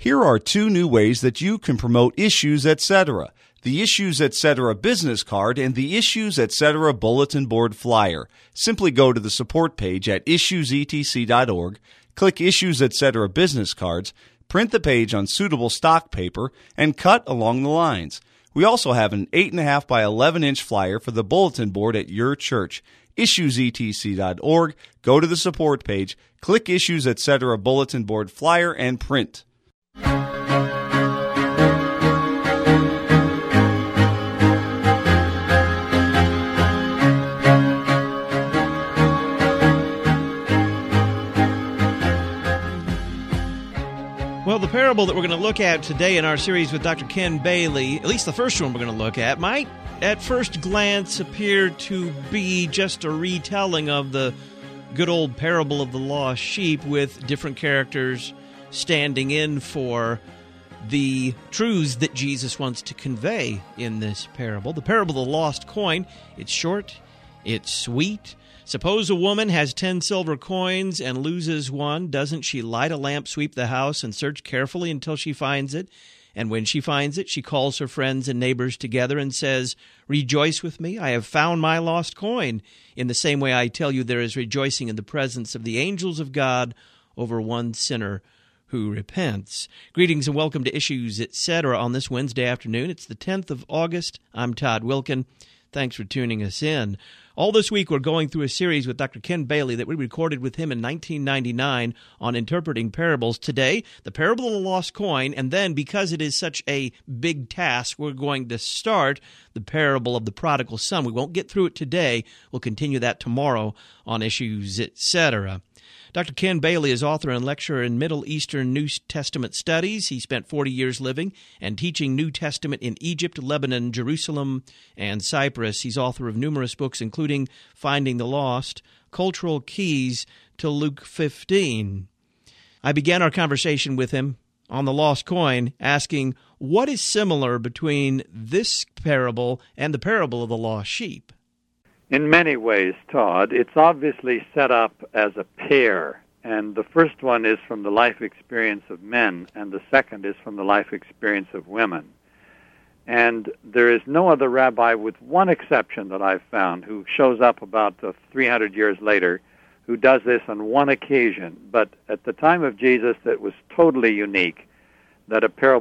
Here are 2 new ways that you can promote Issues Etc. The Issues Etc. business card and the Issues Etc. bulletin board flyer. Simply go to the support page at issuesetc.org, click Issues Etc. business cards, print the page on suitable stock paper, and cut along the lines. We also have an 8.5 by 11-inch flyer for the bulletin board at your church. issuesetc.org, go to the support page, click Issues Etc. bulletin board flyer, and print. Well, the parable that we're going to look at today in our series with Dr. Ken Bailey, at least the first one we're going to look at, might at first glance appear to be just a retelling of the good old parable of the lost sheep with different characters standing in for the truths that Jesus wants to convey in this parable. The parable of the lost coin, it's short, it's sweet. Suppose a woman has 10 silver coins and loses one. Doesn't she light a lamp, sweep the house, and search carefully until she finds it? And when she finds it, she calls her friends and neighbors together and says, "Rejoice with me, I have found my lost coin." In the same way, I tell you, there is rejoicing in the presence of the angels of God over one sinner who repents. Greetings and welcome to Issues Etc. on this Wednesday afternoon. It's the 10th of August. I'm Todd Wilkin. Thanks for tuning us in. All this week, we're going through a series with Dr. Ken Bailey that we recorded with him in 1999 on interpreting parables. Today, the parable of the lost coin, and then, because it is such a big task, we're going to start the parable of the prodigal son. We won't get through it today. We'll continue that tomorrow on Issues Etc. Dr. Ken Bailey is author and lecturer in Middle Eastern New Testament studies. He spent 40 years living and teaching New Testament in Egypt, Lebanon, Jerusalem, and Cyprus. He's author of numerous books, including Finding the Lost, Cultural Keys to Luke 15. I began our conversation with him on the lost coin, asking what is similar between this parable and the parable of the lost sheep. In many ways, Todd, it's obviously set up as a pair, and the first one is from the life experience of men, and the second is from the life experience of women. And there is no other rabbi, with one exception that I've found, who shows up about 300 years later, who does this on one occasion. But at the time of Jesus, it was totally unique that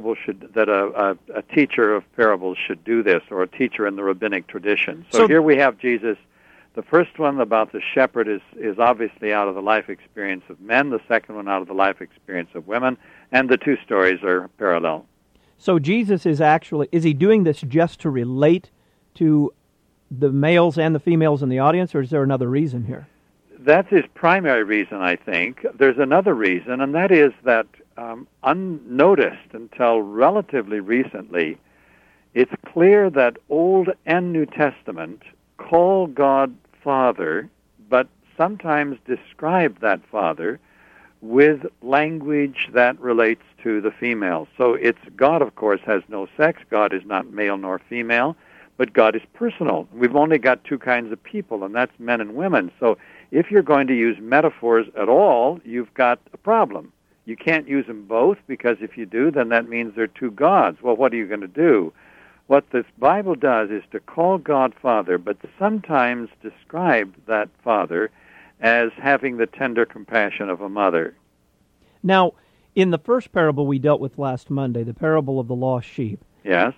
a teacher of parables should do this, or a teacher in the rabbinic tradition. So here we have Jesus. The first one about the shepherd is obviously out of the life experience of men, the second one out of the life experience of women, and the 2 stories are parallel. So Jesus is he doing this just to relate to the males and the females in the audience, or is there another reason here? That's his primary reason, I think. There's another reason, and that is that unnoticed until relatively recently, it's clear that Old and New Testament call God Father, but sometimes describe that Father with language that relates to the female. So it's God, of course, has no sex. God is not male nor female, but God is personal. We've only got 2 kinds of people, and that's men and women. So if you're going to use metaphors at all, you've got a problem. You can't use them both, because if you do, then that means they're 2 gods. Well, what are you going to do? What this Bible does is to call God Father, but sometimes describe that Father as having the tender compassion of a mother. Now, in the first parable we dealt with last Monday, the parable of the lost sheep. Yes.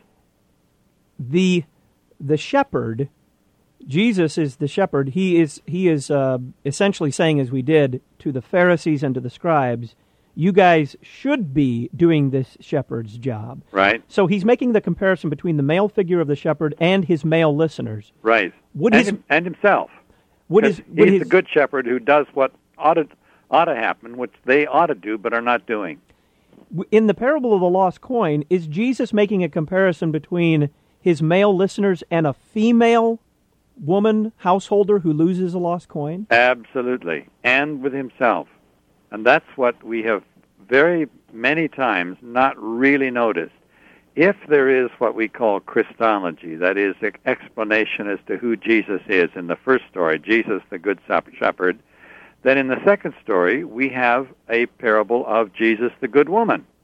The shepherd, Jesus is the shepherd. He is essentially saying, as we did to the Pharisees and to the scribes, you guys should be doing this shepherd's job. Right. So he's making the comparison between the male figure of the shepherd and his male listeners. Right. And himself. He's the good shepherd who does what ought to happen, which they ought to do but are not doing. In the parable of the lost coin, is Jesus making a comparison between his male listeners and a female woman householder who loses a lost coin? Absolutely. And with himself. And that's what we have very many times not really noticed. If there is what we call Christology, that is, an explanation as to who Jesus is in the first story, Jesus the Good Shepherd, then in the second story we have a parable of Jesus the Good Woman.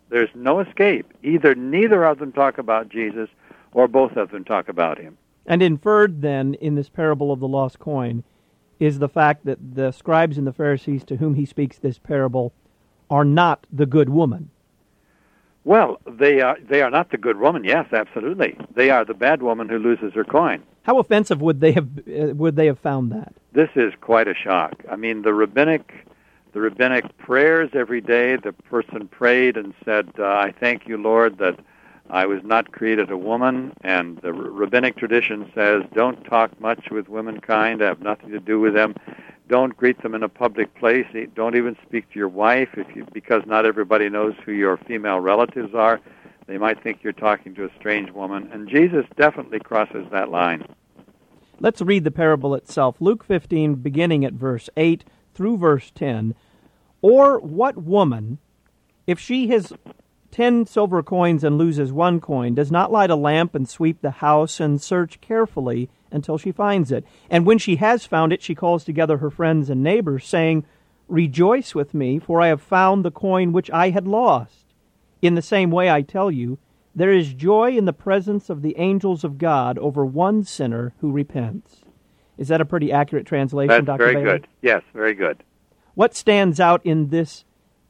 There's no escape. Either neither of them talk about Jesus or both of them talk about him. And inferred then in this parable of the lost coin is the fact that the scribes and the Pharisees to whom he speaks this parable are not the good woman. Well, they are not the good woman. Yes, absolutely. They are the bad woman who loses her coin. How offensive would they have found that? This is quite a shock. I mean, the rabbinic prayers every day, the person prayed and said, I thank you, Lord, that I was not created a woman. And the rabbinic tradition says, don't talk much with womankind, have nothing to do with them. Don't greet them in a public place. Don't even speak to your wife because not everybody knows who your female relatives are. They might think you're talking to a strange woman. And Jesus definitely crosses that line. Let's read the parable itself. Luke 15, beginning at verse 8 through verse 10. Or what woman, if she has 10 silver coins and loses 1 coin, does not light a lamp and sweep the house and search carefully until she finds it? And when she has found it, she calls together her friends and neighbors, saying, Rejoice with me, for I have found the coin which I had lost. In the same way, I tell you, there is joy in the presence of the angels of God over one sinner who repents. Is that a pretty accurate translation, Dr. Bailey? That's very good. Yes, very good. What stands out in this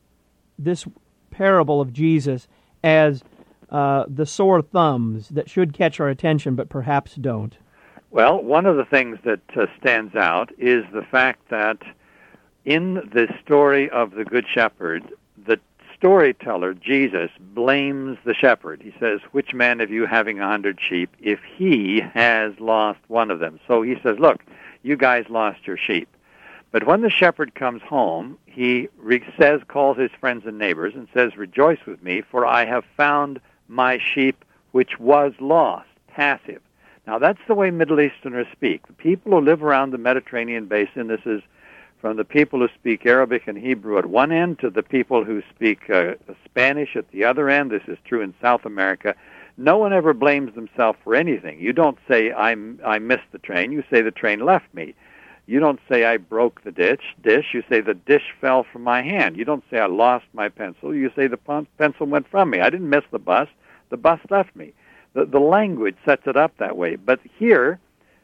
parable of Jesus as the sore thumbs that should catch our attention but perhaps don't? Well, one of the things that stands out is the fact that in the story of the Good Shepherd, the storyteller, Jesus, blames the shepherd. He says, which man of you having 100 sheep, if he has lost one of them? So he says, look, you guys lost your sheep. But when the shepherd comes home, he calls his friends and neighbors and says, Rejoice with me, for I have found my sheep which was lost. Passive. Now, that's the way Middle Easterners speak. The people who live around the Mediterranean basin, this is from the people who speak Arabic and Hebrew at one end to the people who speak Spanish at the other end. This is true in South America. No one ever blames themselves for anything. You don't say, I missed the train. You say, the train left me. You don't say, I broke the dish. You say, the dish fell from my hand. You don't say, I lost my pencil. You say, the pencil went from me. I didn't miss the bus left me. The language sets it up that way. But here,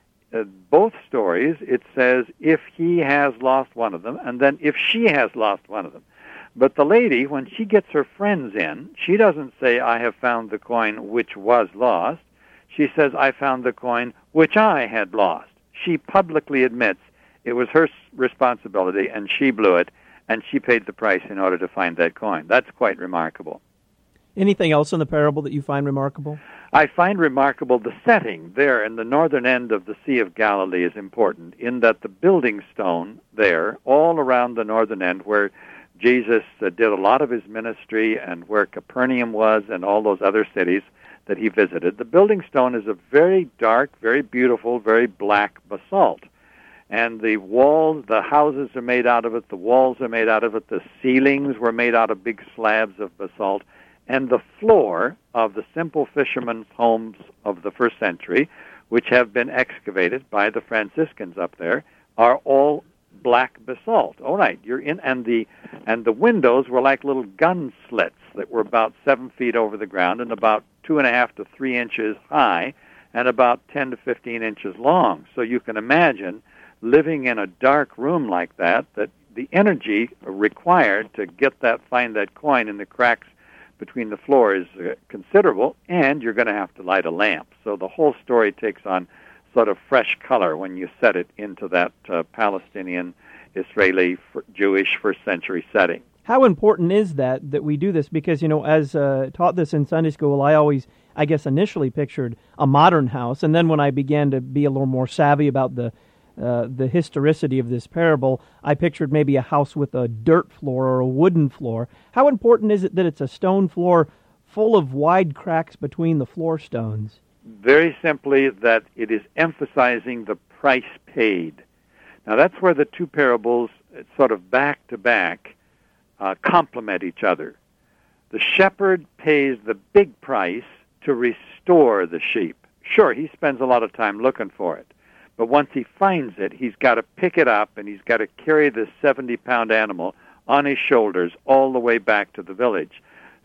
both stories, it says, if he has lost one of them, and then if she has lost one of them. But the lady, when she gets her friends in, she doesn't say, I have found the coin which was lost. She says, I found the coin which I had lost. She publicly admits it was her responsibility, and she blew it, and she paid the price in order to find that coin. That's quite remarkable. Anything else in the parable that you find remarkable? I find remarkable the setting there in the northern end of the Sea of Galilee is important, in that the building stone there, all around the northern end, where Jesus did a lot of his ministry and where Capernaum was and all those other cities that he visited, the building stone is a very dark, very beautiful, very black basalt. And the walls, the houses are made out of it, the walls are made out of it, the ceilings were made out of big slabs of basalt. And the floor of the simple fishermen's homes of the first century, which have been excavated by the Franciscans up there, are all black basalt. All right, you're in, and the windows were like little gun slits that were about 7 feet over the ground and about 2.5 to 3 inches high and about 10 to 15 inches long. So you can imagine living in a dark room like that the energy required to find that coin in the cracks between the floor is considerable, and you're going to have to light a lamp. So the whole story takes on sort of fresh color when you set it into that Palestinian, Israeli, Jewish first-century setting. How important is that we do this? Because, as taught this in Sunday school, I always, I guess, initially pictured a modern house, and then when I began to be a little more savvy about the historicity of this parable, I pictured maybe a house with a dirt floor or a wooden floor. How important is it that it's a stone floor full of wide cracks between the floor stones? Very simply that it is emphasizing the price paid. Now that's where the two parables sort of back-to-back complement each other. The shepherd pays the big price to restore the sheep. Sure, he spends a lot of time looking for it. But once he finds it, he's got to pick it up, and he's got to carry this 70-pound animal on his shoulders all the way back to the village.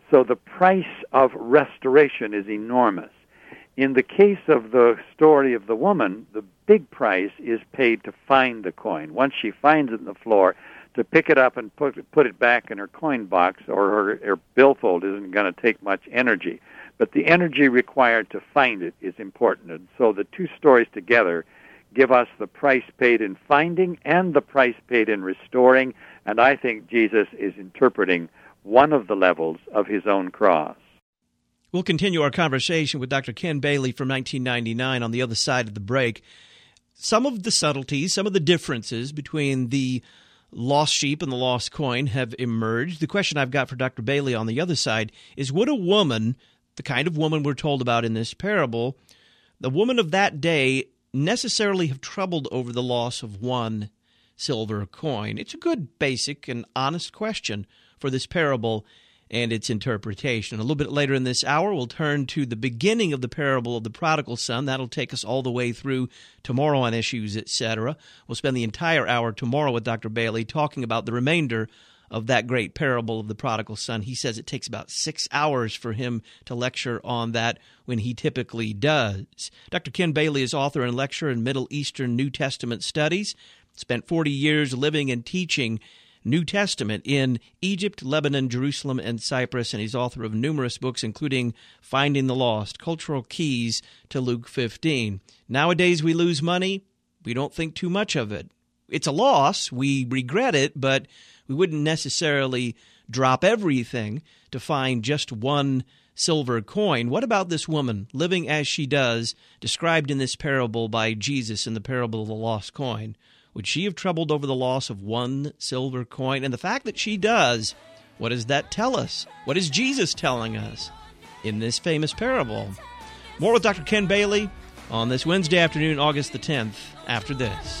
So the price of restoration is enormous. In the case of the story of the woman, the big price is paid to find the coin. Once she finds it in the floor, to pick it up and put it back in her coin box or her billfold isn't going to take much energy. But the energy required to find it is important. And so the two stories together give us the price paid in finding and the price paid in restoring. And I think Jesus is interpreting one of the levels of his own cross. We'll continue our conversation with Dr. Ken Bailey from 1999 on the other side of the break. Some of the subtleties, some of the differences between the lost sheep and the lost coin have emerged. The question I've got for Dr. Bailey on the other side is, would a woman, the kind of woman we're told about in this parable, the woman of that day, necessarily have troubled over the loss of one silver coin? It's a good, basic, and honest question for this parable and its interpretation. A little bit later in this hour, we'll turn to the beginning of the parable of the prodigal son. That'll take us all the way through tomorrow on Issues, etc. We'll spend the entire hour tomorrow with Dr. Bailey talking about the remainder of that great parable of the prodigal son. He says it takes about 6 hours for him to lecture on that when he typically does. Dr. Ken Bailey is author and lecturer in Middle Eastern New Testament studies, spent 40 years living and teaching New Testament in Egypt, Lebanon, Jerusalem, and Cyprus, and he's author of numerous books, including Finding the Lost, Cultural Keys to Luke 15. Nowadays, we lose money. We don't think too much of it. It's a loss. We regret it, but we wouldn't necessarily drop everything to find just one silver coin. What about this woman living as she does, described in this parable by Jesus in the parable of the lost coin? Would she have troubled over the loss of one silver coin? And the fact that she does, what does that tell us? What is Jesus telling us in this famous parable? More with Dr. Ken Bailey on this Wednesday afternoon, August the 10th, after this.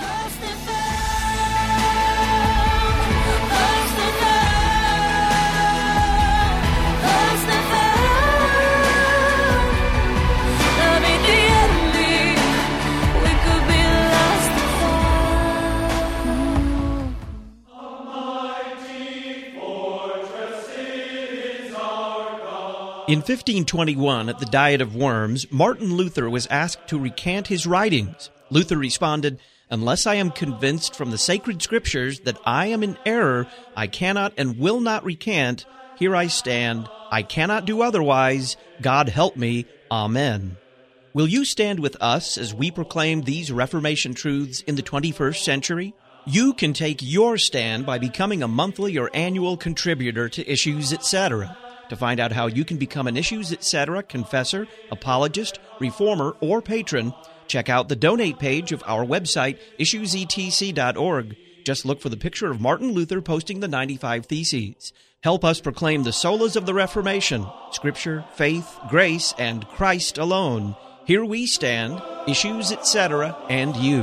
In 1521, at the Diet of Worms, Martin Luther was asked to recant his writings. Luther responded, "Unless I am convinced from the sacred scriptures that I am in error, I cannot and will not recant. Here I stand. I cannot do otherwise. God help me. Amen." Will you stand with us as we proclaim these Reformation truths in the 21st century? You can take your stand by becoming a monthly or annual contributor to Issues, etc. To find out how you can become an Issues, etc. confessor, apologist, reformer, or patron, check out the donate page of our website, issuesetc.org. Just look for the picture of Martin Luther posting the 95 Theses. Help us proclaim the solas of the Reformation, Scripture, faith, grace, and Christ alone. Here we stand, Issues, etc., and you.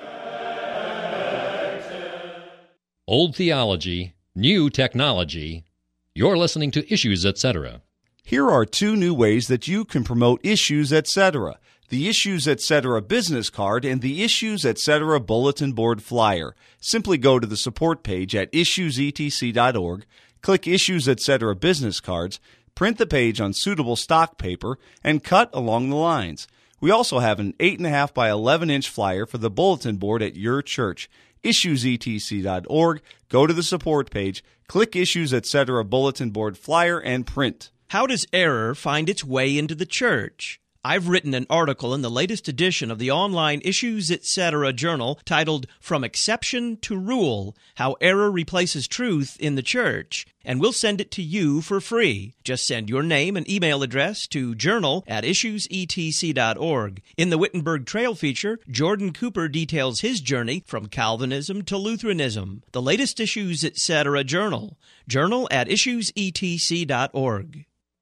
Old theology, new technology. You're listening to Issues, etc. Here are 2 new ways that you can promote Issues, etc. The Issues, etc. business card and the Issues, etc. bulletin board flyer. Simply go to the support page at issuesetc.org, click Issues, etc. business cards, print the page on suitable stock paper, and cut along the lines. We also have an 8.5 by 11-inch flyer for the bulletin board at your church. issuesetc.org, go to the support page, click Issues, etc. bulletin board flyer, and print. How does error find its way into the church? I've written an article in the latest edition of the online Issues, etc. journal titled From Exception to Rule, How Error Replaces Truth in the Church, and we'll send it to you for free. Just send your name and email address to journal@issuesetc.org. In the Wittenberg Trail feature, Jordan Cooper details his journey from Calvinism to Lutheranism. The latest Issues, etc. journal, journal@issuesetc.org.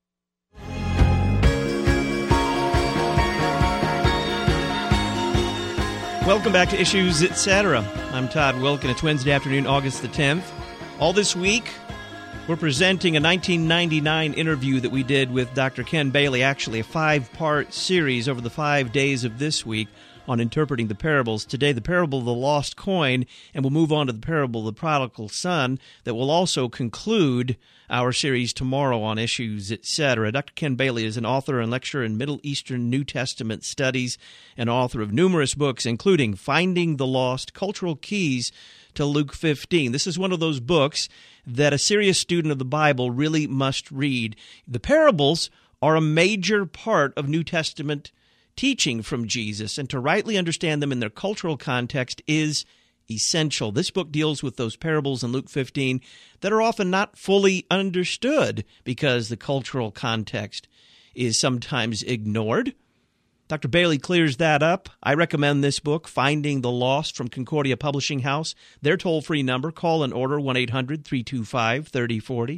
Welcome back to Issues, etc. I'm Todd Wilken. It's Wednesday afternoon, August the 10th. All this week, we're presenting a 1999 interview that we did with Dr. Ken Bailey, actually a 5-part series over the 5 days of this week on interpreting the parables. Today, the parable of the lost coin, and we'll move on to the parable of the prodigal son that will also conclude our series tomorrow on Issues, etc. Dr. Ken Bailey is an author and lecturer in Middle Eastern New Testament studies and author of numerous books, including Finding the Lost, Cultural Keys to Luke 15. This is one of those books that a serious student of the Bible really must read. The parables are a major part of New Testament teaching from Jesus, and to rightly understand them in their cultural context is essential. This book deals with those parables in Luke 15 that are often not fully understood because the cultural context is sometimes ignored. Dr. Bailey clears that up. I recommend this book, Finding the Lost, from Concordia Publishing House. Their toll-free number, call and order 1-800-325-3040,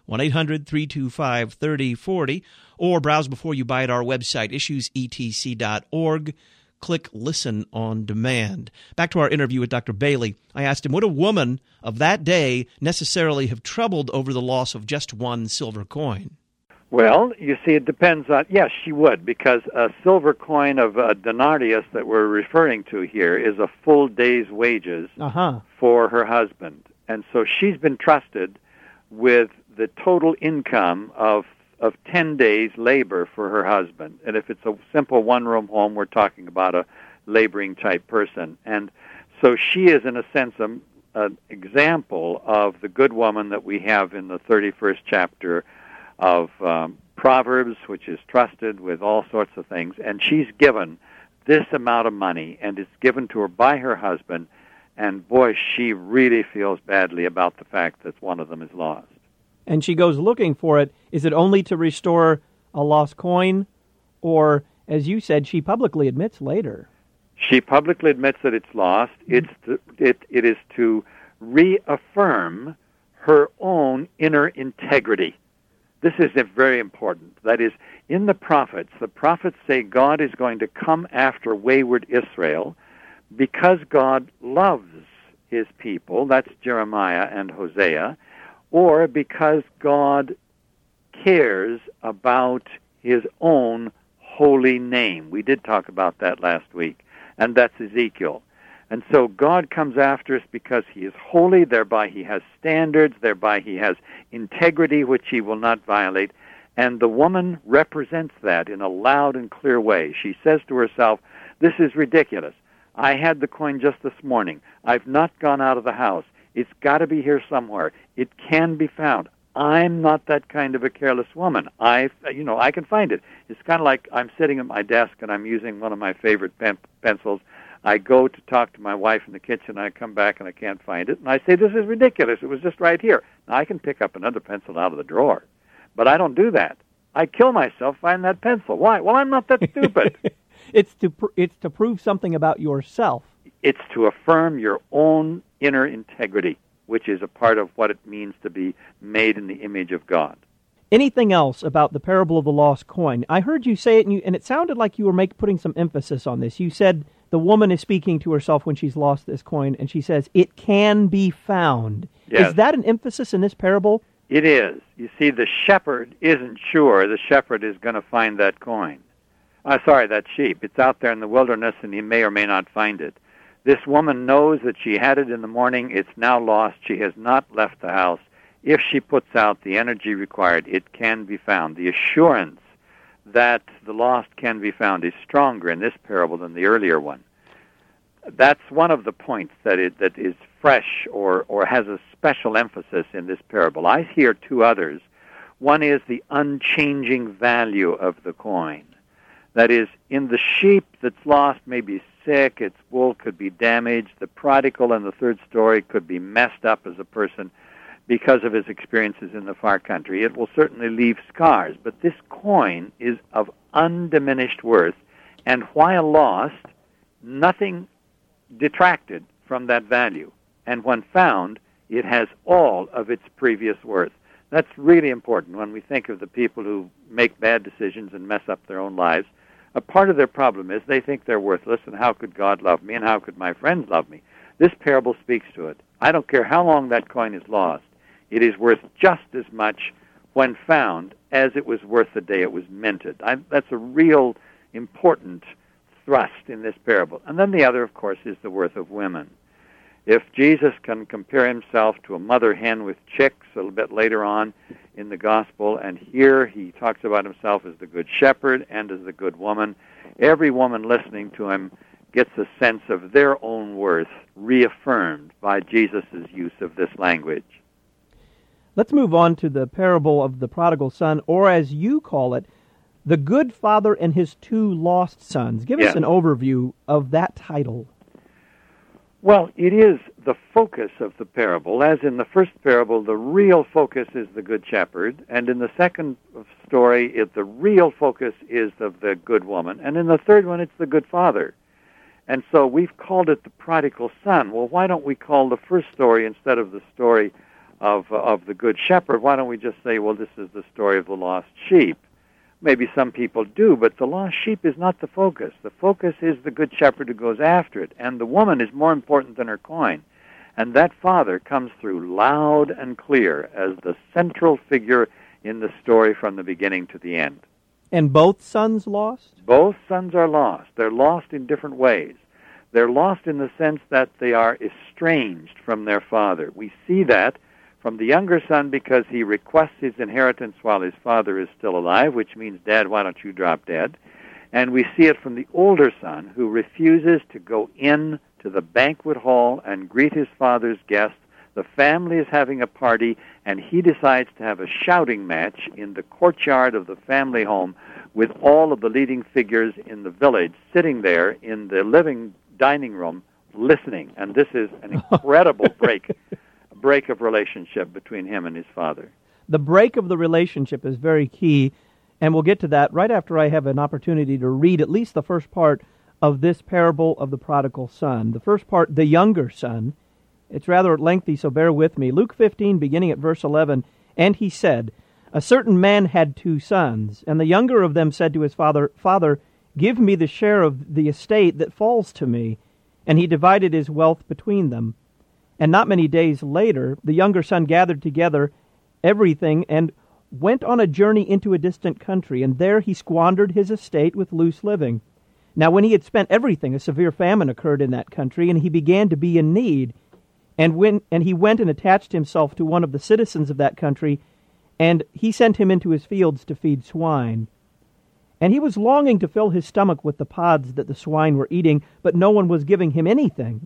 1-800-325-3040, or browse before you buy at our website, issuesetc.org. Click Listen on Demand. Back to our interview with Dr. Bailey. I asked him, would a woman of that day necessarily have troubled over the loss of just one silver coin? Well, you see, it depends on, yes, she would, because a silver coin of a denarius that we're referring to here is a full day's wages for her husband. And so she's been trusted with the total income of 10 days' labor for her husband. And if it's a simple one-room home, we're talking about a laboring-type person. And so she is, in a sense, an example of the good woman that we have in the 31st chapter of Proverbs, which is trusted with all sorts of things. And she's given this amount of money, and it's given to her by her husband. And, boy, she really feels badly about the fact that one of them is lost. And she goes looking for it. Is it only to restore a lost coin? Or, as you said, she publicly admits later. She publicly admits that it's lost. It is to reaffirm her own inner integrity. This is very important. That is, in the prophets say God is going to come after wayward Israel because God loves his people. That's Jeremiah and Hosea. Or because God cares about his own holy name. We did talk about that last week, and that's Ezekiel. And so God comes after us because he is holy, thereby he has standards, thereby he has integrity which he will not violate, and the woman represents that in a loud and clear way. She says to herself, this is ridiculous. I had the coin just this morning. I've not gone out of the house. It's got to be here somewhere. It can be found. I'm not that kind of a careless woman. I can find it. It's kind of like I'm sitting at my desk and I'm using one of my favorite pencils. I go to talk to my wife in the kitchen. I come back and I can't find it. And I say, this is ridiculous. It was just right here. Now, I can pick up another pencil out of the drawer. But I don't do that. I kill myself finding that pencil. Why? Well, I'm not that stupid. It's to prove something about yourself. It's to affirm your own inner integrity, which is a part of what it means to be made in the image of God. Anything else about the parable of the lost coin? I heard you say it, and it sounded like you were putting some emphasis on this. You said the woman is speaking to herself when she's lost this coin, and she says, it can be found. Yes. Is that an emphasis in this parable? It is. You see, the shepherd isn't sure the shepherd is going to find that coin. That sheep. It's out there in the wilderness, and he may or may not find it. This woman knows that she had it in the morning. It's now lost. She has not left the house. If she puts out the energy required, it can be found. The assurance that the lost can be found is stronger in this parable than the earlier one. That's one of the points that is fresh or has a special emphasis in this parable. I hear two others. One is the unchanging value of the coin. That is, in the sheep that's lost may be sick, its wool could be damaged, the prodigal in the third story could be messed up as a person because of his experiences in the far country. It will certainly leave scars, but this coin is of undiminished worth, and while lost, nothing detracted from that value. And when found, it has all of its previous worth. That's really important when we think of the people who make bad decisions and mess up their own lives. A part of their problem is they think they're worthless, and how could God love me, and how could my friends love me? This parable speaks to it. I don't care how long that coin is lost. It is worth just as much when found as it was worth the day it was minted. That's a real important thrust in this parable. And then the other, of course, is the worth of women. If Jesus can compare himself to a mother hen with chicks a little bit later on in the gospel, and here he talks about himself as the good shepherd and as the good woman, every woman listening to him gets a sense of their own worth reaffirmed by Jesus' use of this language. Let's move on to the parable of the prodigal son, or as you call it, the good father and his two lost sons. Give us an overview of that title. Well, it is the focus of the parable. As in the first parable, the real focus is the good shepherd, and in the second story, the real focus is of the good woman, and in the third one, it's the good father. And so we've called it the prodigal son. Well, why don't we call the first story, instead of the story of the good shepherd, why don't we just say, well, this is the story of the lost sheep? Maybe some people do, but the lost sheep is not the focus. The focus is the good shepherd who goes after it, and the woman is more important than her coin. And that father comes through loud and clear as the central figure in the story from the beginning to the end. And both sons lost? Both sons are lost. They're lost in different ways. They're lost in the sense that they are estranged from their father. We see that from the younger son because he requests his inheritance while his father is still alive, which means, Dad, why don't you drop dead? And we see it from the older son who refuses to go in to the banquet hall and greet his father's guests. The family is having a party, and he decides to have a shouting match in the courtyard of the family home with all of the leading figures in the village sitting there in the dining room listening. And this is an incredible break of relationship between him and his father. The break of the relationship is very key, and we'll get to that right after I have an opportunity to read at least the first part of this parable of the prodigal son. The first part, the younger son. It's rather lengthy, so bear with me. Luke 15, beginning at verse 11, and he said, a certain man had two sons, and the younger of them said to his father, Father, give me the share of the estate that falls to me. And he divided his wealth between them. And not many days later, the younger son gathered together everything and went on a journey into a distant country, and there he squandered his estate with loose living. Now when he had spent everything, a severe famine occurred in that country, and he began to be in need. And he went and attached himself to one of the citizens of that country, and he sent him into his fields to feed swine. And he was longing to fill his stomach with the pods that the swine were eating, but no one was giving him anything.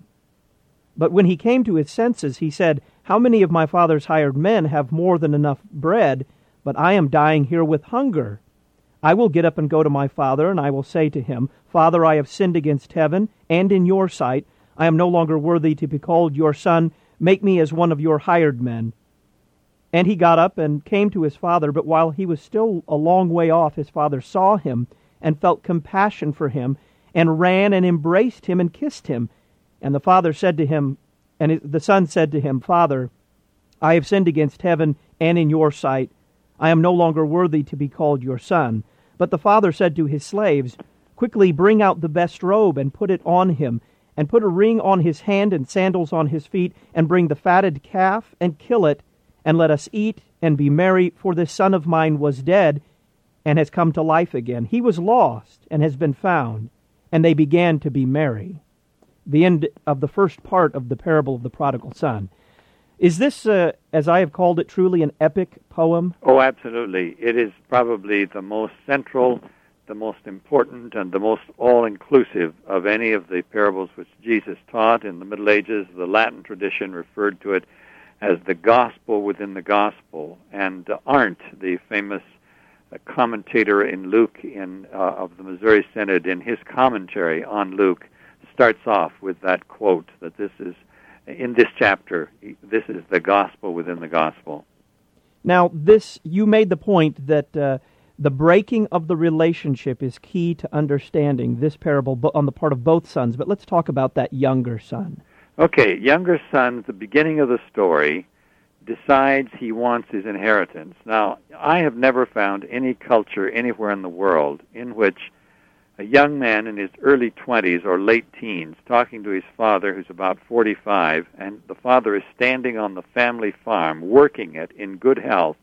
But when he came to his senses, he said, how many of my father's hired men have more than enough bread, but I am dying here with hunger? I will get up and go to my father, and I will say to him, Father, I have sinned against heaven and in your sight. I am no longer worthy to be called your son. Make me as one of your hired men. And he got up and came to his father, but while he was still a long way off, his father saw him and felt compassion for him, and ran and embraced him and kissed him. And the father said to him, and the son said to him, Father, I have sinned against heaven and in your sight. I am no longer worthy to be called your son. But the father said to his slaves, Quickly bring out the best robe and put it on him, and put a ring on his hand and sandals on his feet, and bring the fatted calf and kill it, and let us eat and be merry, for this son of mine was dead and has come to life again. He was lost and has been found. And they began to be merry. The end of the first part of the parable of the prodigal son. Is this, as I have called it, truly an epic poem? Oh, absolutely. It is probably the most central, the most important, and the most all-inclusive of any of the parables which Jesus taught in the Middle Ages. The Latin tradition referred to it as the gospel within the gospel. And Arndt, the famous commentator in Luke of the Missouri Synod, in his commentary on Luke, starts off with that quote that this is, in this chapter, this is the gospel within the gospel. Now, you made the point that the breaking of the relationship is key to understanding this parable on the part of both sons, but let's talk about that younger son. Okay, younger son, at the beginning of the story, decides he wants his inheritance. Now, I have never found any culture anywhere in the world in which a young man in his early 20s or late teens talking to his father, who's about 45, and the father is standing on the family farm, working it in good health,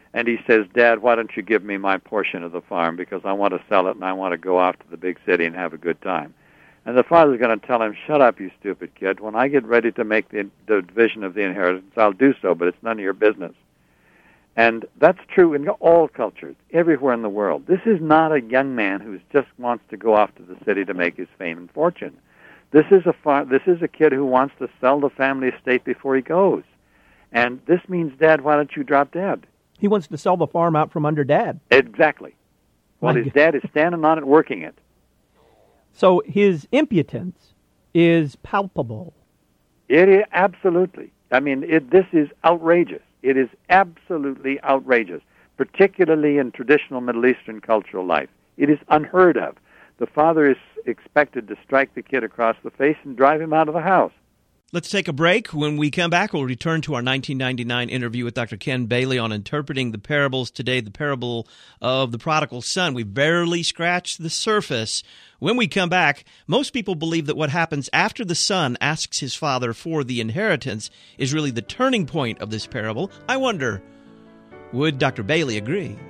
And he says, Dad, why don't you give me my portion of the farm because I want to sell it and I want to go off to the big city and have a good time. And the father's going to tell him, shut up, you stupid kid. When I get ready to make the division of the inheritance, I'll do so, but it's none of your business. And that's true in all cultures, everywhere in the world. This is not a young man who just wants to go off to the city to make his fame and fortune. This is a kid who wants to sell the family estate before he goes. And this means, Dad, why don't you drop Dad? He wants to sell the farm out from under Dad. Exactly. While his dad is standing on it, working it. So his impotence is palpable. It is absolutely. I mean, this is outrageous. It is absolutely outrageous, particularly in traditional Middle Eastern cultural life. It is unheard of. The father is expected to strike the kid across the face and drive him out of the house. Let's take a break. When we come back, we'll return to our 1999 interview with Dr. Ken Bailey on interpreting the parables today, the parable of the prodigal son. We've barely scratched the surface. When we come back, most people believe that what happens after the son asks his father for the inheritance is really the turning point of this parable. I wonder, would Dr. Bailey agree?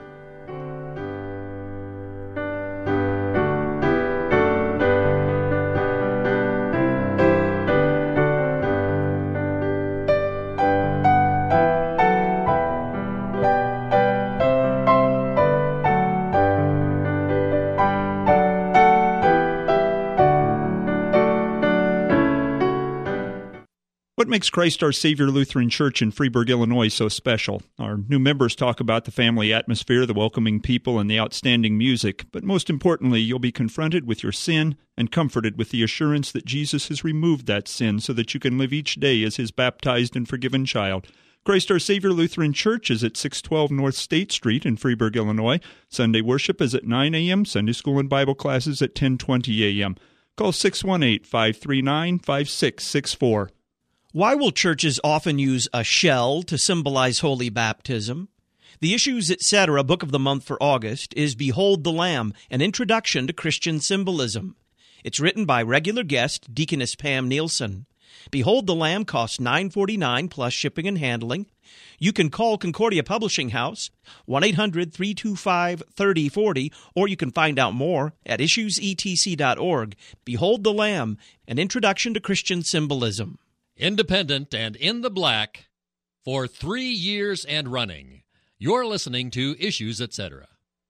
What makes Christ Our Savior Lutheran Church in Freeburg, Illinois so special? Our new members talk about the family atmosphere, the welcoming people, and the outstanding music. But most importantly, you'll be confronted with your sin and comforted with the assurance that Jesus has removed that sin so that you can live each day as His baptized and forgiven child. Christ Our Savior Lutheran Church is at 612 North State Street in Freeburg, Illinois. Sunday worship is at 9 a.m., Sunday school and Bible classes at 10:20 a.m. Call 618-539-5664. Why will churches often use a shell to symbolize holy baptism? The Issues, Etc. Book of the Month for August is Behold the Lamb, an introduction to Christian symbolism. It's written by regular guest Deaconess Pam Nielsen. Behold the Lamb costs $9.49 plus shipping and handling. You can call Concordia Publishing House, 1-800-325-3040, or you can find out more at issuesetc.org. Behold the Lamb, an introduction to Christian symbolism. Independent and in the black for 3 years and running. You're listening to Issues, Etc.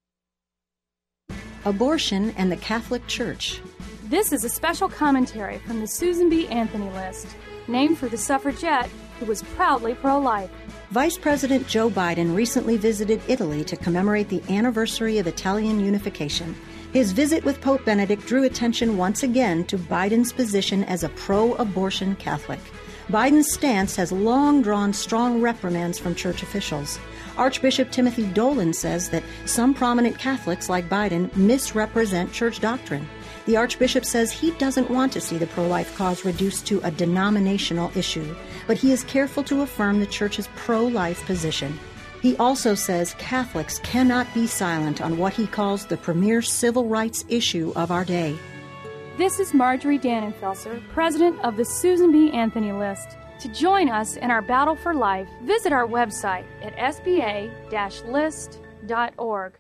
Abortion and the Catholic Church. This is a special commentary from the Susan B. Anthony List, named for the suffragette who was proudly pro-life. Vice President Joe Biden recently visited Italy to commemorate the anniversary of Italian unification. His visit with Pope Benedict drew attention once again to Biden's position as a pro-abortion Catholic. Biden's stance has long drawn strong reprimands from church officials. Archbishop Timothy Dolan says that some prominent Catholics like Biden misrepresent church doctrine. The Archbishop says he doesn't want to see the pro-life cause reduced to a denominational issue, but he is careful to affirm the Church's pro-life position. He also says Catholics cannot be silent on what he calls the premier civil rights issue of our day. This is Marjorie Dannenfelser, president of the Susan B. Anthony List. To join us in our battle for life, visit our website at sba-list.org.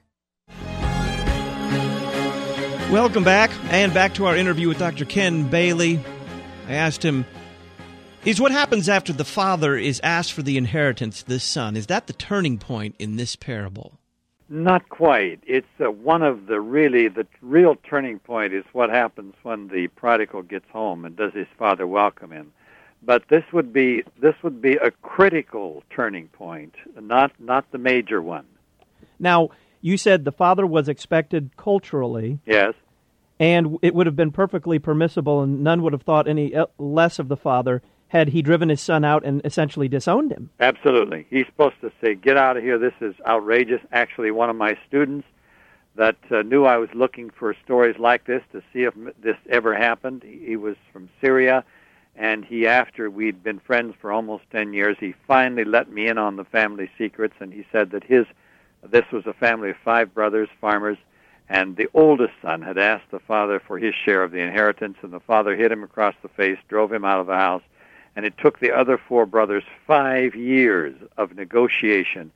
Welcome back, and back to our interview with Dr. Ken Bailey. I asked him, is what happens after the father is asked for the inheritance, this son, is that the turning point in this parable? Not quite. It's one of the real turning point is what happens when the prodigal gets home and does his father welcome him. But this would be a critical turning point, not the major one. Now, you said the father was expected culturally. Yes. And it would have been perfectly permissible, and none would have thought any less of the father had he driven his son out and essentially disowned him. Absolutely. He's supposed to say, get out of here, this is outrageous. Actually, one of my students that knew I was looking for stories like this to see if this ever happened, he was from Syria, and after we'd been friends for almost 10 years, he finally let me in on the family secrets, and he said that this was a family of 5 brothers, farmers, and the oldest son had asked the father for his share of the inheritance, and the father hit him across the face, drove him out of the house, and it took the other 4 brothers 5 years of negotiation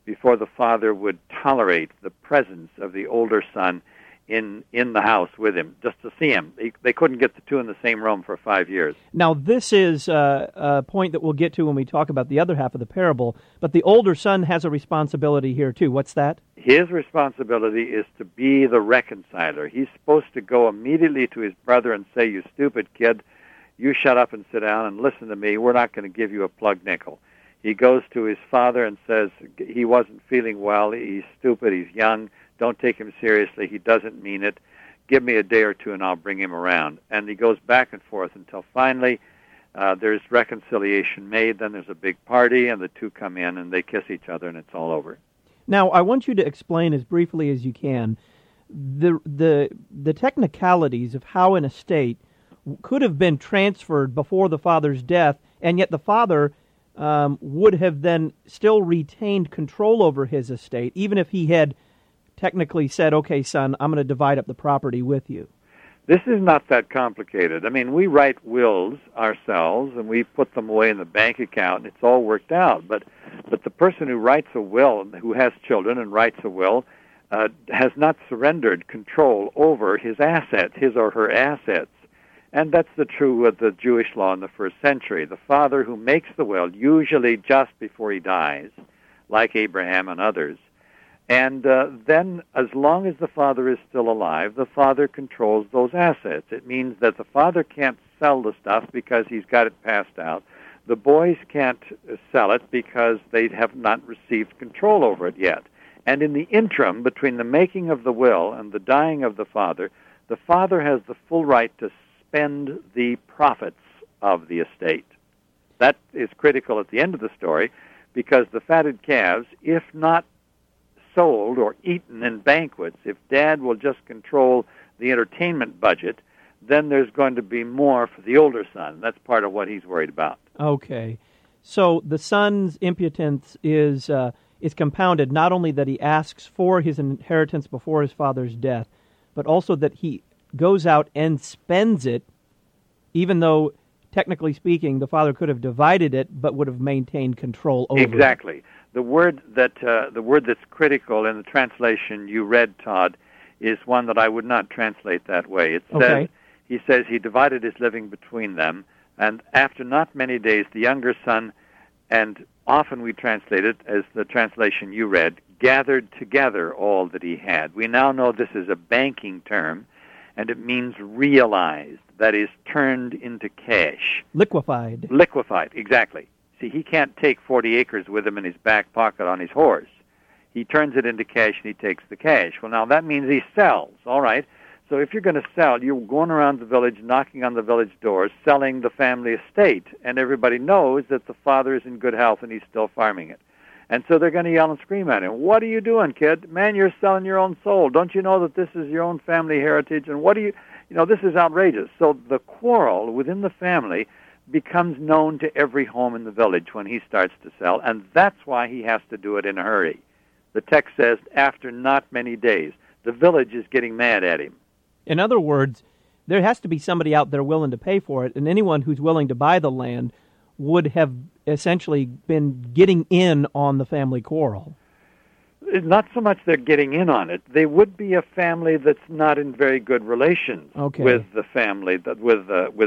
before the father would tolerate the presence of the older son in the house with him, just to see him. They couldn't get the two in the same room for 5 years. Now, this is a point that we'll get to when we talk about the other half of the parable, but the older son has a responsibility here, too. What's that? His responsibility is to be the reconciler. He's supposed to go immediately to his brother and say, "You stupid kid, you shut up and sit down and listen to me. We're not going to give you a plug nickel." He goes to his father and says he wasn't feeling well, he's stupid, he's young, don't take him seriously, he doesn't mean it, give me a day or two and I'll bring him around. And he goes back and forth until finally there's reconciliation made, then there's a big party, and the two come in and they kiss each other and it's all over. Now, I want you to explain as briefly as you can the technicalities of how an estate could have been transferred before the father's death, and yet the father would have then still retained control over his estate, even if he had technically said, "Okay, son, I'm going to divide up the property with you." This is not that complicated. I mean, we write wills ourselves, and we put them away in the bank account, and it's all worked out. But the person who writes a will, who has children and writes a will, has not surrendered control over his assets, his or her assets. And that's the true of the Jewish law in the first century. The father who makes the will, usually just before he dies, like Abraham and others, and then as long as the father is still alive, the father controls those assets. It means that the father can't sell the stuff because he's got it passed out. The boys can't sell it because they have not received control over it yet. And in the interim, between the making of the will and the dying of the father has the full right to spend the profits of the estate. That is critical at the end of the story, because the fatted calves, if not sold or eaten in banquets, if Dad will just control the entertainment budget, then there's going to be more for the older son. That's part of what he's worried about. Okay. So the son's impotence is compounded not only that he asks for his inheritance before his father's death, but also that he goes out and spends it, even though, technically speaking, the father could have divided it, but would have maintained control over it. Exactly. The word that's critical in the translation you read, Todd, is one that I would not translate that way. It says, he says he divided his living between them, and after not many days, the younger son, and often we translate it as the translation you read, gathered together all that he had. We now know this is a banking term, and it means realized, that is, turned into cash. Liquefied. Liquefied, exactly. See, he can't take 40 acres with him in his back pocket on his horse. He turns it into cash and he takes the cash. Well, now that means he sells, all right? So if you're going to sell, you're going around the village, knocking on the village doors, selling the family estate, and everybody knows that the father is in good health and he's still farming it. And so they're going to yell and scream at him, "What are you doing, kid? Man, you're selling your own soul. Don't you know that this is your own family heritage? And what do you know, this is outrageous." So the quarrel within the family becomes known to every home in the village when he starts to sell, and that's why he has to do it in a hurry. The text says, after not many days. The village is getting mad at him. In other words, there has to be somebody out there willing to pay for it, and anyone who's willing to buy the land would have essentially been getting in on the family quarrel. It's not so much they're getting in on it. They would be a family that's not in very good relations with the family, with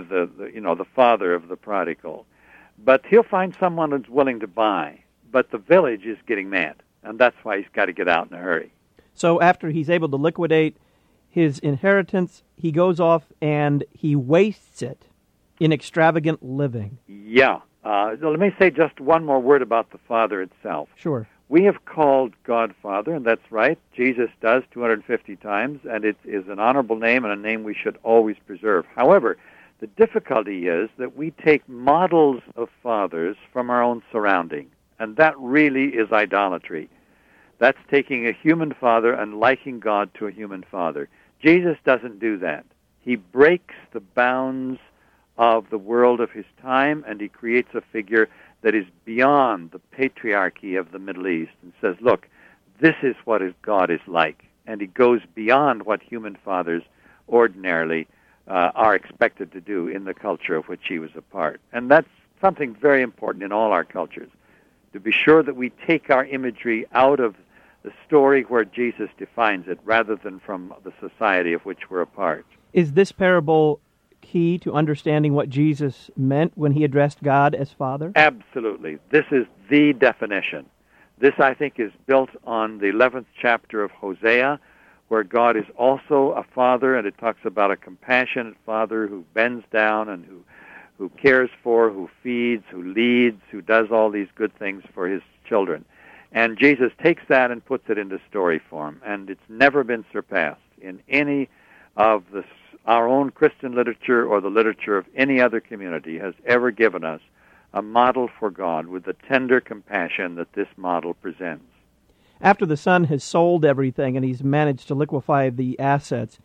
the father of the prodigal. But he'll find someone who's willing to buy. But the village is getting mad, and that's why he's got to get out in a hurry. So after he's able to liquidate his inheritance, he goes off and he wastes it in extravagant living. Yeah. Let me say just one more word about the Father itself. Sure. We have called God Father, and that's right. Jesus does 250 times, and it is an honorable name and a name we should always preserve. However, the difficulty is that we take models of fathers from our own surrounding, and that really is idolatry. That's taking a human father and likening God to a human father. Jesus doesn't do that. He breaks the bounds of the world of his time, and he creates a figure that is beyond the patriarchy of the Middle East and says, look, this is what God is like. And he goes beyond what human fathers ordinarily are expected to do in the culture of which he was a part. And that's something very important in all our cultures. to be sure that we take our imagery out of the story where Jesus defines it, rather than from the society of which we're a part. Is this parable key to understanding what Jesus meant when he addressed God as Father? Absolutely. This is the definition. This, I think, is built on the 11th chapter of Hosea, where God is also a father, and it talks about a compassionate father who bends down and who cares for, who feeds, who leads, who does all these good things for his children. And Jesus takes that and puts it into story form, and it's never been surpassed in any of our own Christian literature or the literature of any other community has ever given us a model for God with the tender compassion that this model presents. After the son has sold everything and he's managed to liquefy the assets,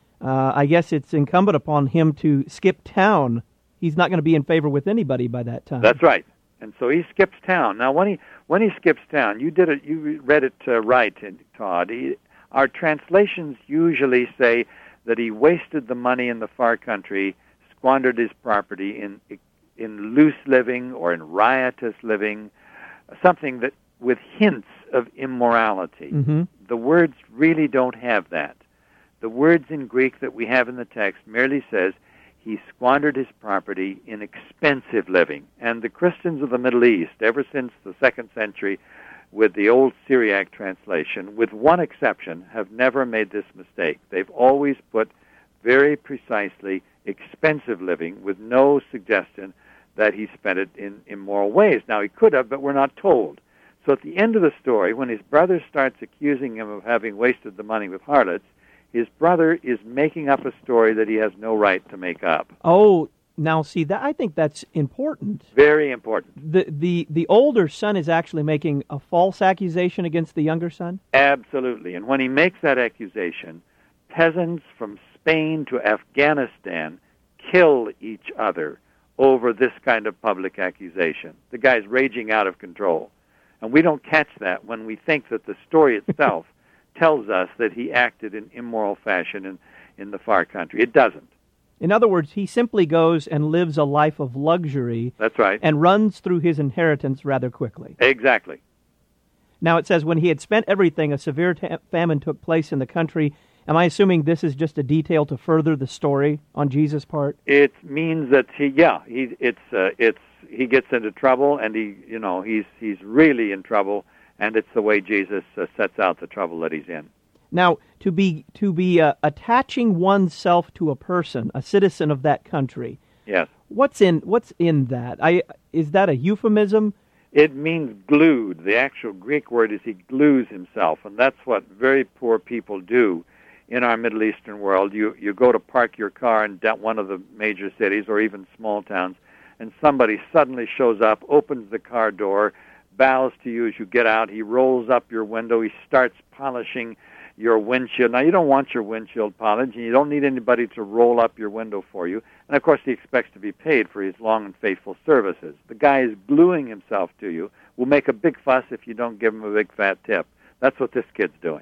I guess it's incumbent upon him to skip town. He's not going to be in favor with anybody by that time. That's right. And so he skips town. Now, when he skips town, you read it right, Todd. Our translations usually say that he wasted the money in the far country, squandered his property in loose living or in riotous living, something that with hints of immorality. Mm-hmm. The words really don't have that. The words in Greek that we have in the text merely says he squandered his property in expensive living. And the Christians of the Middle East, ever since the 2nd century, with the old Syriac translation, with one exception, have never made this mistake. They've always put very precisely expensive living with no suggestion that he spent it in immoral ways. Now, he could have, but we're not told. So at the end of the story, when his brother starts accusing him of having wasted the money with harlots, his brother is making up a story that he has no right to make up. Oh, now see, that I think that's important. Very important. The older son is actually making a false accusation against the younger son? Absolutely. And when he makes that accusation, peasants from Spain to Afghanistan kill each other over this kind of public accusation. The guy's raging out of control. And we don't catch that when we think that the story itself tells us that he acted in immoral fashion in the far country. It doesn't. In other words, he simply goes and lives a life of luxury. That's right. And runs through his inheritance rather quickly. Exactly. Now it says, when he had spent everything, a severe famine took place in the country. Am I assuming this is just a detail to further the story on Jesus' part? It means that he gets into trouble, and he's really in trouble, and it's the way Jesus sets out the trouble that he's in. Now, to be attaching oneself to a person, a citizen of that country. Yes. What's in that? Is that a euphemism? It means glued. The actual Greek word is he glues himself, and that's what very poor people do in our Middle Eastern world. You go to park your car in one of the major cities or even small towns, and somebody suddenly shows up, opens the car door, bows to you as you get out. He rolls up your window. He starts polishing your windshield. Now, you don't want your windshield polished, and you don't need anybody to roll up your window for you. And, of course, he expects to be paid for his long and faithful services. The guy is gluing himself to you. Will make a big fuss if you don't give him a big fat tip. That's what this kid's doing.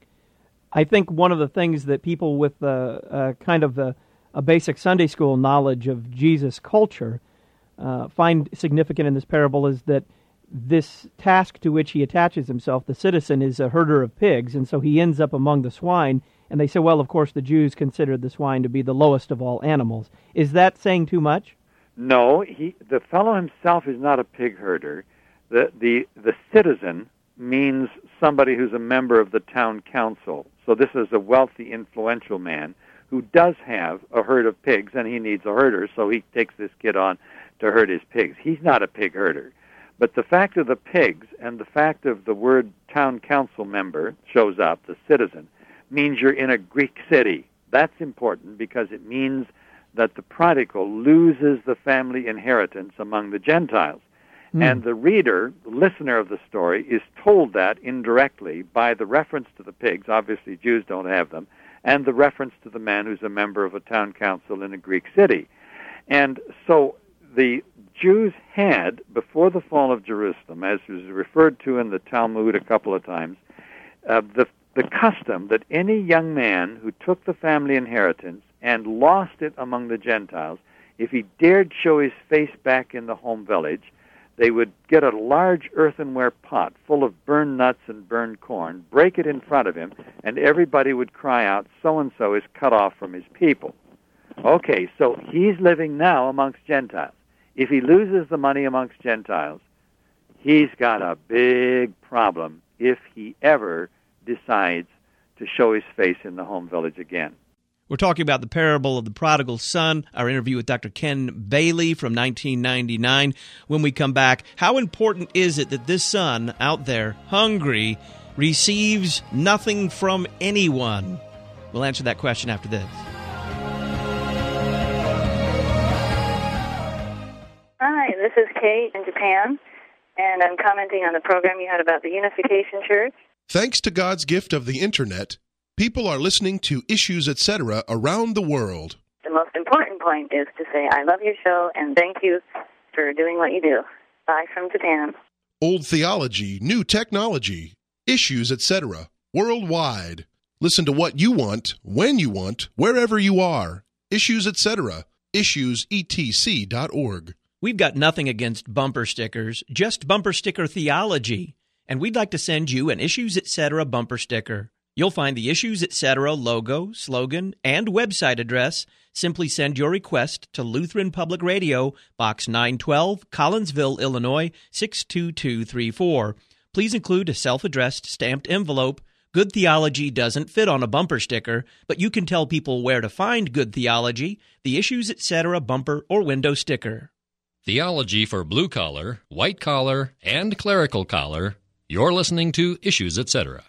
I think one of the things that people with kind of a basic Sunday school knowledge of Jesus' culture find significant in this parable is that this task to which he attaches himself, the citizen, is a herder of pigs, and so he ends up among the swine. And they say, well, of course, the Jews considered the swine to be the lowest of all animals. Is that saying too much? No, the fellow himself is not a pig herder. The citizen means somebody who's a member of the town council. So this is a wealthy, influential man who does have a herd of pigs, and he needs a herder, so he takes this kid on to herd his pigs. He's not a pig herder. But the fact of the pigs and the fact of the word town council member shows up, the citizen, means you're in a Greek city. That's important because it means that the prodigal loses the family inheritance among the Gentiles. And the reader, the listener of the story, is told that indirectly by the reference to the pigs. Obviously, Jews don't have them. And the reference to the man who's a member of a town council in a Greek city. And so the Jews had, before the fall of Jerusalem, as was referred to in the Talmud a couple of times, the custom that any young man who took the family inheritance and lost it among the Gentiles, if he dared show his face back in the home village, they would get a large earthenware pot full of burned nuts and burned corn, break it in front of him, and everybody would cry out, so-and-so is cut off from his people. Okay, so he's living now amongst Gentiles. If he loses the money amongst Gentiles, he's got a big problem if he ever decides to show his face in the home village again. We're talking about the parable of the prodigal son, our interview with Dr. Ken Bailey from 1999. When we come back, how important is it that this son out there, hungry, receives nothing from anyone? We'll answer that question after this. Hi, this is Kate in Japan, and I'm commenting on the program you had about the Unification Church. Thanks to God's gift of the Internet, people are listening to Issues, Etc. around the world. The most important point is to say, I love your show, and thank you for doing what you do. Bye from Japan. Old theology, new technology, Issues, Etc. worldwide. Listen to what you want, when you want, wherever you are. Issues, Etc. IssuesETC.org. We've got nothing against bumper stickers, just bumper sticker theology. And we'd like to send you an Issues, Etc. bumper sticker. You'll find the Issues, Etc. logo, slogan, and website address. Simply send your request to Lutheran Public Radio, Box 912, Collinsville, Illinois, 62234. Please include a self-addressed stamped envelope. Good theology doesn't fit on a bumper sticker, but you can tell people where to find good theology, the Issues, Etc. bumper or window sticker. Theology for blue collar, white collar, and clerical collar. You're listening to Issues, Etc.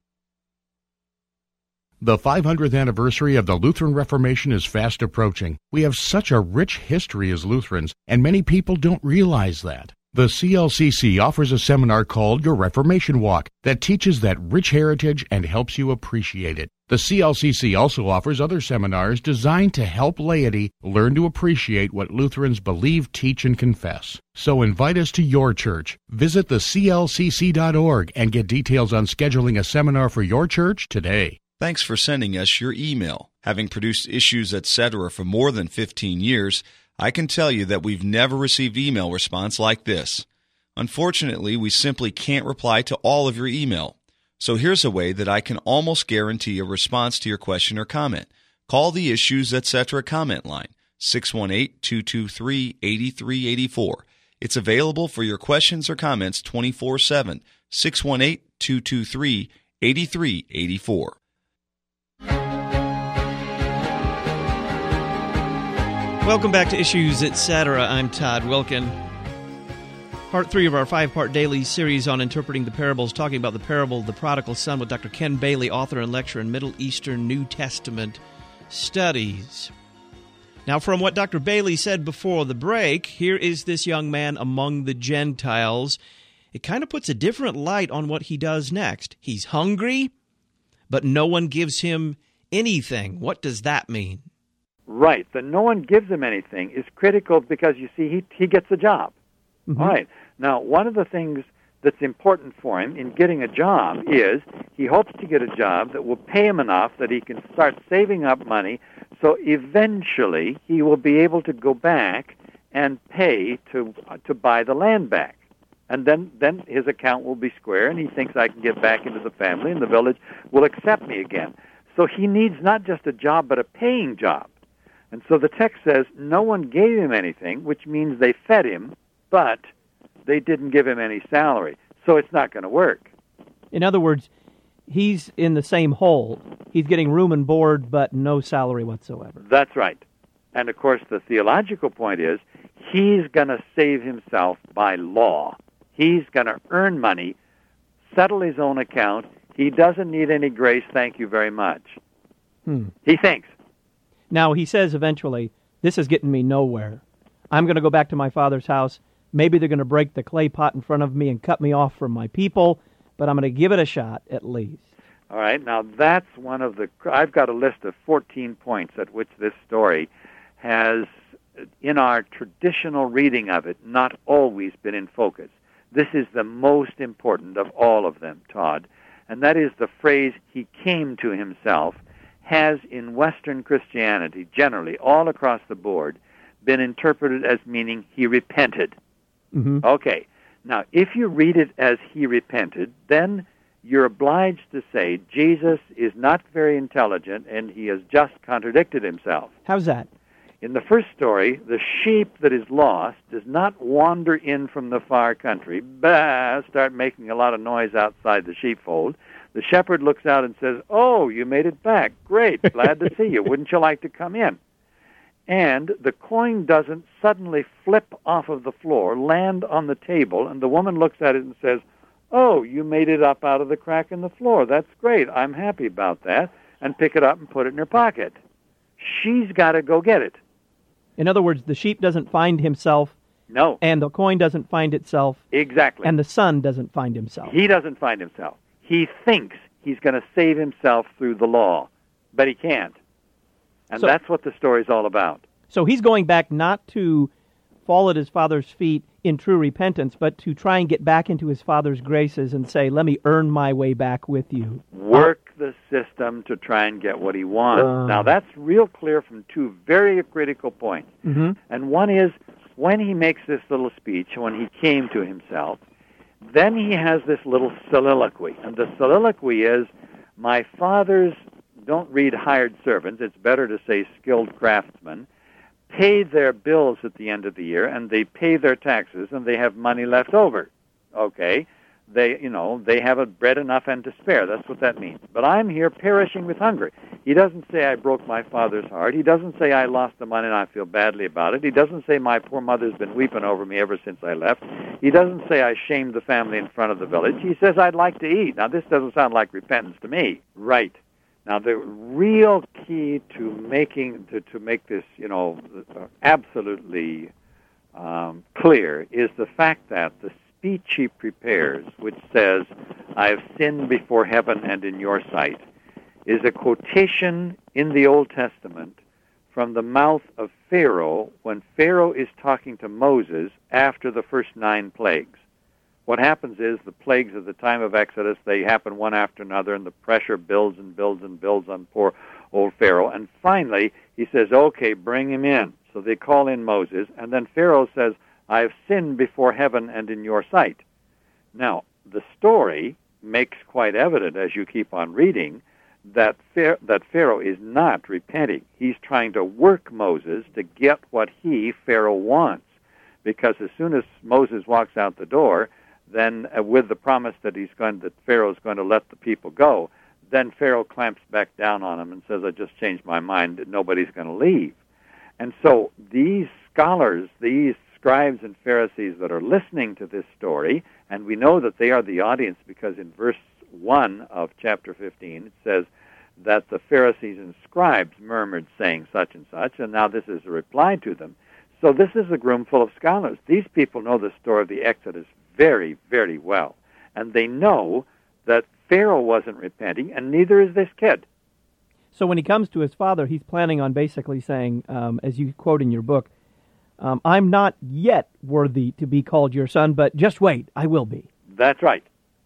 The 500th anniversary of the Lutheran Reformation is fast approaching. We have such a rich history as Lutherans, and many people don't realize that. The CLCC offers a seminar called Your Reformation Walk that teaches that rich heritage and helps you appreciate it. The CLCC also offers other seminars designed to help laity learn to appreciate what Lutherans believe, teach, and confess. So invite us to your church. Visit theclcc.org and get details on scheduling a seminar for your church today. Thanks for sending us your email. Having produced Issues, Etc. for more than 15 years, I can tell you that we've never received email response like this. Unfortunately, we simply can't reply to all of your email. So here's a way that I can almost guarantee a response to your question or comment. Call the Issues, Etc. comment line, 618-223-8384. It's available for your questions or comments 24/7, 618-223-8384. Welcome back to Issues, Etc. I'm Todd Wilkin. Part 3 of our 5-part daily series on interpreting the parables, talking about the parable of the prodigal son with Dr. Ken Bailey, author and lecturer in Middle Eastern New Testament studies. Now, from what Dr. Bailey said before the break, here is this young man among the Gentiles. It kind of puts a different light on what he does next. He's hungry, but no one gives him anything. What does that mean? Right. The no one gives him anything is critical because, you see, he gets a job. Mm-hmm. All right. Now, one of the things that's important for him in getting a job is he hopes to get a job that will pay him enough that he can start saving up money, so eventually he will be able to go back and pay to buy the land back. And then his account will be square, and he thinks, I can get back into the family, and the village will accept me again. So he needs not just a job, but a paying job. And so the text says no one gave him anything, which means they fed him, but they didn't give him any salary. So it's not going to work. In other words, he's in the same hole. He's getting room and board, but no salary whatsoever. That's right. And, of course, the theological point is he's going to save himself by law. He's going to earn money, settle his own account. He doesn't need any grace, thank you very much. He thinks. Now, he says eventually, this is getting me nowhere. I'm going to go back to my father's house. Maybe they're going to break the clay pot in front of me and cut me off from my people, but I'm going to give it a shot at least. All right, now that's one of the... I've got a list of 14 points at which this story has, in our traditional reading of it, not always been in focus. This is the most important of all of them, Todd, and that is the phrase, he came to himself, has in Western Christianity, generally, all across the board, been interpreted as meaning he repented. Mm-hmm. Okay. Now, if you read it as he repented, then you're obliged to say Jesus is not very intelligent and he has just contradicted himself. How's that? In the first story, the sheep that is lost does not wander in from the far country, start making a lot of noise outside the sheepfold. The shepherd looks out and says, "Oh, you made it back. Great, glad to see you. Wouldn't you like to come in?" And the coin doesn't suddenly flip off of the floor, land on the table, and the woman looks at it and says, "Oh, you made it up out of the crack in the floor. That's great. I'm happy about that," and pick it up and put it in her pocket. She's got to go get it. In other words, the sheep doesn't find himself. No. And the coin doesn't find itself. Exactly. And the son doesn't find himself. He doesn't find himself. He thinks he's going to save himself through the law, but he can't. And that's what the story's all about. So he's going back not to fall at his father's feet in true repentance, but to try and get back into his father's graces and say, "Let me earn my way back with you." Work the system to try and get what he wants. Now, that's real clear from two very critical points. Mm-hmm. And one is, when he makes this little speech, when he came to himself, then he has this little soliloquy. And the soliloquy is, my fathers don't read hired servants, it's better to say skilled craftsmen, pay their bills at the end of the year, and they pay their taxes, and they have money left over. Okay? They have bread enough and to spare. That's what that means. But I'm here perishing with hunger. He doesn't say I broke my father's heart. He doesn't say I lost the money and I feel badly about it. He doesn't say my poor mother's been weeping over me ever since I left. He doesn't say I shamed the family in front of the village. He says I'd like to eat. Now, this doesn't sound like repentance to me. Right. Now, the real key to make this, absolutely clear is the fact that the speech he prepares, which says, "I have sinned before heaven and in your sight," is a quotation in the Old Testament from the mouth of Pharaoh when Pharaoh is talking to Moses after the first 9 plagues. What happens is the plagues at the time of Exodus, they happen one after another, and the pressure builds and builds and builds on poor old Pharaoh. And finally, he says, "Okay, bring him in." So they call in Moses, and then Pharaoh says, "I have sinned before heaven and in your sight." Now, the story makes quite evident as you keep on reading that Pharaoh is not repenting. He's trying to work Moses to get what Pharaoh wants. Because as soon as Moses walks out the door, then with the promise that Pharaoh's going to let the people go, then Pharaoh clamps back down on him and says, "I just changed my mind, nobody's going to leave." And so these scholars, these scribes and Pharisees that are listening to this story, and we know that they are the audience because in verse 1 of chapter 15 it says that the Pharisees and scribes murmured saying such and such, and now this is a reply to them. So this is a room full of scholars. These people know the story of the Exodus very, very well, and they know that Pharaoh wasn't repenting, and neither is this kid. So when he comes to his father, he's planning on basically saying, as you quote in your book, "I'm not yet worthy to be called your son, but just wait, I will be." That's right.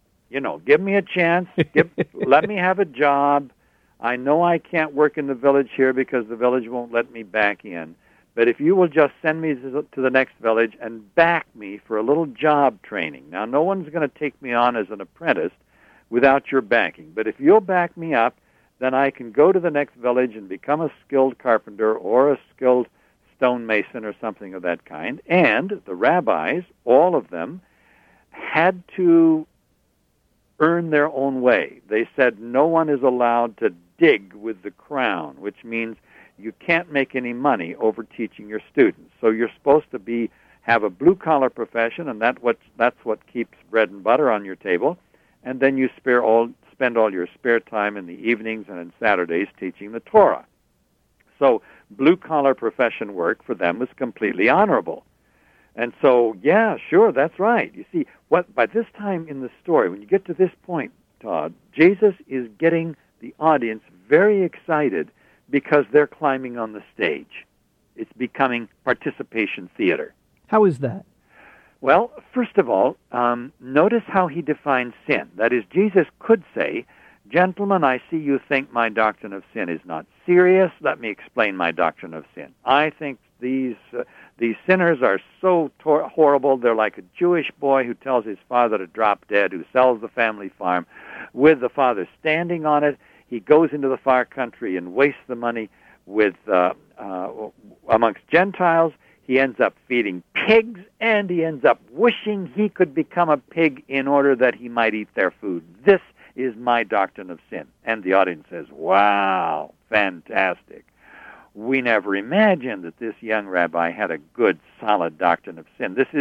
Give me a chance. Let me have a job. I know I can't work in the village here because the village won't let me back in. But if you will just send me to the next village and back me for a little job training. Now, no one's going to take me on as an apprentice without your backing. But if you'll back me up, then I can go to the next village and become a skilled carpenter or a skilled stonemason or something of that kind. And the rabbis, all of them, had to earn their own way. They said no one is allowed to dig with the crown, which means you can't make any money over teaching your students. So you're supposed to have a blue-collar profession, and that's what keeps bread and butter on your table. And then you spend all your spare time in the evenings and on Saturdays teaching the Torah. So blue-collar profession work for them was completely honorable. And so, yeah, sure, that's right. You see, by this time in the story, when you get to this point, Todd, Jesus is getting the audience very excited because they're climbing on the stage. It's becoming participation theater. How is that? Well, first of all, notice how he defines sin. That is, Jesus could say, "Gentlemen, I see you think my doctrine of sin is not serious. Let me explain my doctrine of sin. I think These sinners are so horrible. They're like a Jewish boy who tells his father to drop dead, who sells the family farm. With the father standing on it, he goes into the far country and wastes the money with amongst Gentiles. He ends up feeding pigs, and he ends up wishing he could become a pig in order that he might eat their food. This is my doctrine of sin. And the audience says, wow, fantastic. We never imagined that this young rabbi had a good, solid doctrine of sin. This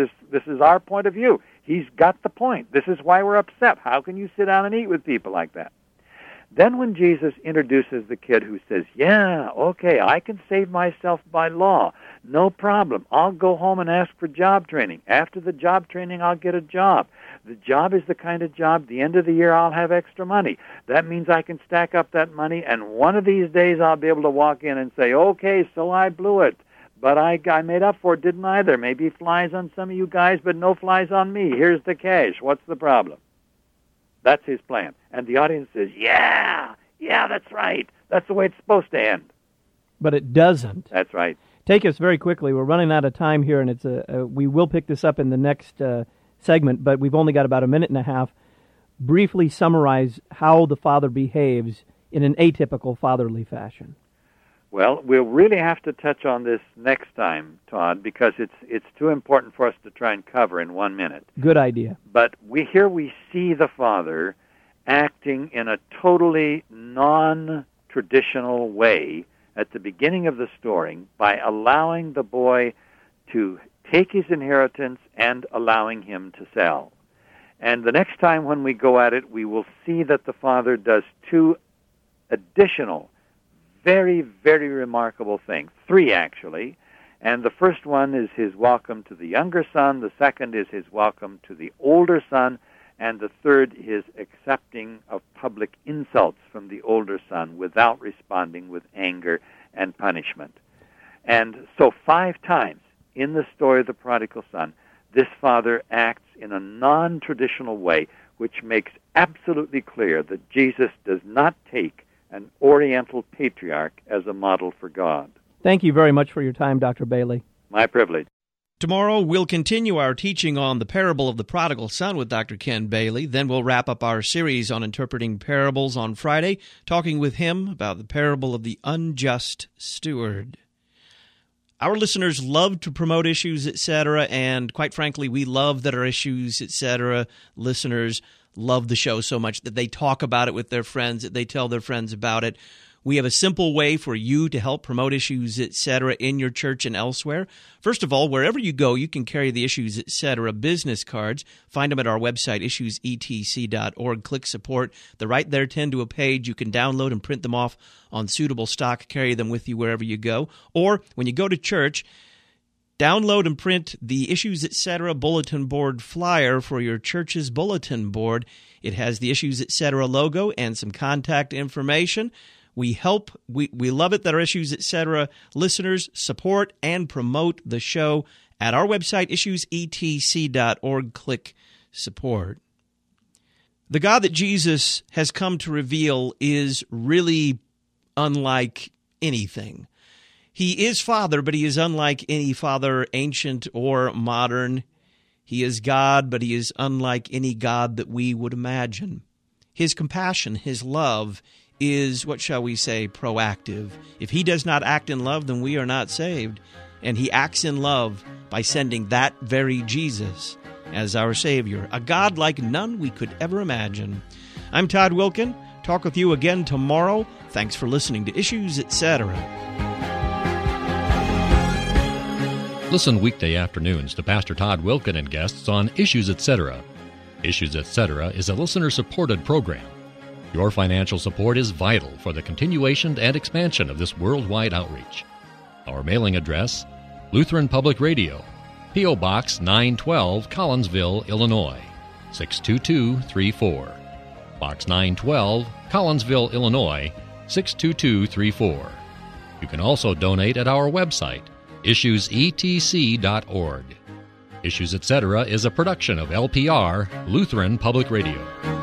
is our point of view. He's got the point. This is why we're upset. How can you sit down and eat with people like that? Then when Jesus introduces the kid who says, yeah, okay, I can save myself by law. No problem. I'll go home and ask for job training. After the job training, I'll get a job. The job is the kind of job, the end of the year, I'll have extra money. That means I can stack up that money, and one of these days I'll be able to walk in and say, okay, so I blew it. But I made up for it, didn't I? There may be flies on some of you guys, but no flies on me. Here's the cash. What's the problem? That's his plan. And the audience says, yeah, that's right. That's the way it's supposed to end. But it doesn't. That's right. Take us very quickly. We're running out of time here, and it's we will pick this up in the next segment, but we've only got about a minute and a half. Briefly summarize how the father behaves in an atypical fatherly fashion. Well, we'll really have to touch on this next time, Todd, because it's too important for us to try and cover in 1 minute. Good idea. But we see the father acting in a totally non-traditional way at the beginning of the story by allowing the boy to take his inheritance and allowing him to sell. And the next time when we go at it, we will see that the father does two additional very, very remarkable things. Three, actually. And the first one is his welcome to the younger son. The second is his welcome to the older son. And the third is accepting of public insults from the older son without responding with anger and punishment. And so 5 times in the story of the prodigal son, this father acts in a non-traditional way, which makes absolutely clear that Jesus does not take an Oriental patriarch as a model for God. Thank you very much for your time, Dr. Bailey. My privilege. Tomorrow, we'll continue our teaching on the parable of the prodigal son with Dr. Ken Bailey. Then we'll wrap up our series on interpreting parables on Friday, talking with him about the parable of the unjust steward. Our listeners love to promote Issues, etc., and quite frankly, we love that our Issues, etc. listeners love the show so much that they talk about it with their friends, that they tell their friends about it. We have a simple way for you to help promote Issues, etc. in your church and elsewhere. First of all, wherever you go, you can carry the Issues, etc. business cards. Find them at our website, issuesetc.org. Click support. They're right there, 10 to a page. You can download and print them off on suitable stock. Carry them with you wherever you go. Or when you go to church, download and print the Issues, etc. bulletin board flyer for your church's bulletin board. It has the Issues, etc. logo and some contact information. We love it that our Issues, etc. listeners support and promote the show at our website, issuesetc.org. Click support. The God that Jesus has come to reveal is really unlike anything. He is Father, but he is unlike any father, ancient or modern. He is God, but he is unlike any God that we would imagine. His compassion, his love is, what shall we say, proactive. If he does not act in love, then we are not saved. And he acts in love by sending that very Jesus as our Savior, a God like none we could ever imagine. I'm Todd Wilken. Talk with you again tomorrow. Thanks for listening to Issues, etc. Listen weekday afternoons to Pastor Todd Wilken and guests on Issues, etc. Issues, etc. is a listener-supported program. Your financial support is vital for the continuation and expansion of this worldwide outreach. Our mailing address, Lutheran Public Radio, P.O. Box 912, Collinsville, Illinois, 62234. Box 912, Collinsville, Illinois, 62234. You can also donate at our website, issuesetc.org. Issues, etc. is a production of LPR, Lutheran Public Radio.